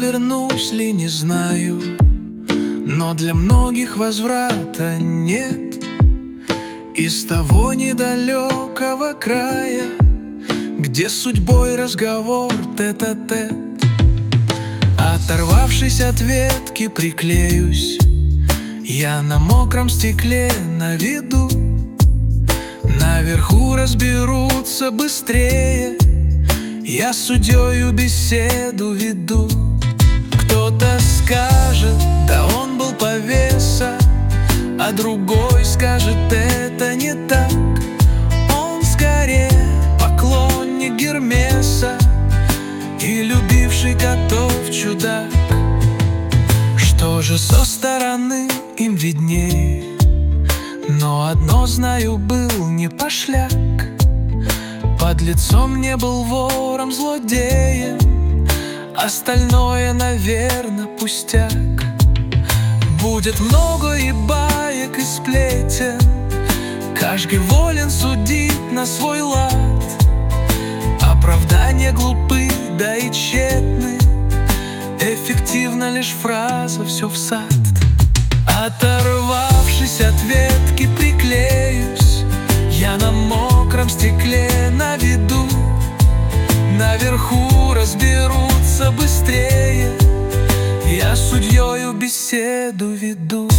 вернусь ли, не знаю, но для многих возврата нет. Из того недалекого края, где судьбой разговор тет-а-тет. Оторвавшись от ветки, приклеюсь я на мокром стекле на виду. Наверху разберутся быстрее, я судьёю беседу веду. Кто-то скажет, да он был повеса, а другой скажет, это не так. Он скорее поклонник Гермеса и любивший котов чудак. Что же со стороны им виднее, но одно знаю, был не пошляк. Под лицом не был вором, злодеем, остальное, наверно, пустяк. Будет много и баек, и сплетен, каждый волен судить на свой лад. Оправдания глупы, да и тщетны, эффективна лишь фраза «все в сад». Оторвавшись от ветки, приклеюсь я на мокром стекле на виду. Наверху разберутся быстрее, я судьёю беседу веду.